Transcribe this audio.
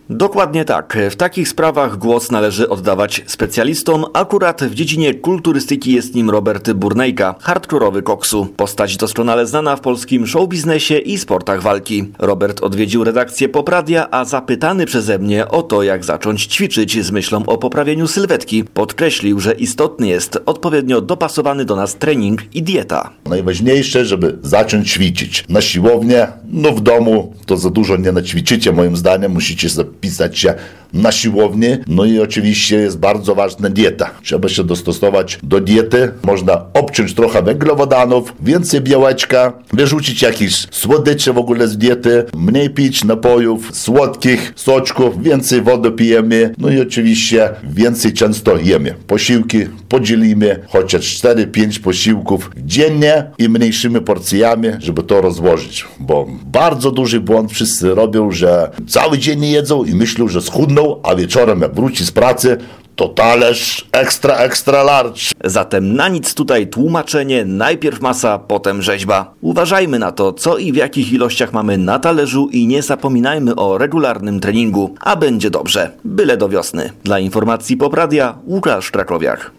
Dokładnie tak. W takich sprawach głos należy oddawać specjalistom. Akurat w dziedzinie kulturystyki jest nim Robert Burnejka, hardkorowy koksu. Postać doskonale znana w polskim showbiznesie i sportach walki. Robert odwiedził redakcję Popradia, a zapytany przeze mnie o to, jak zacząć ćwiczyć z myślą o poprawieniu sylwetki, podkreślił, że istotny jest odpowiednio dopasowany do nas trening i dieta. Najważniejsze, żeby zacząć ćwiczyć. Na siłownię, w domu to za dużo nie naćwiczycie, moim zdaniem. Musicie zapisać się na siłownię. I oczywiście jest bardzo ważna dieta. Trzeba się dostosować do diety. Można obciąć trochę węglowodanów, więcej białeczka, wyrzucić jakieś słodycze w ogóle z diety, mniej pić napojów słodkich, soczków, więcej wody pijemy. I oczywiście więcej często jemy. Posiłki podzielimy chociaż 4-5 posiłków dziennie i mniejszymi porcjami, żeby to rozłożyć. Bo bardzo duży błąd wszyscy robią, że cały dzień nie jedzą i myślą, że schudną, a wieczorem jak wróci z pracy, to talerz extra large. Zatem na nic tutaj tłumaczenie, najpierw masa, potem rzeźba. Uważajmy na to, co i w jakich ilościach mamy na talerzu i nie zapominajmy o regularnym treningu, a będzie dobrze, byle do wiosny. Dla informacji Popradia, Łukasz Krakowiak.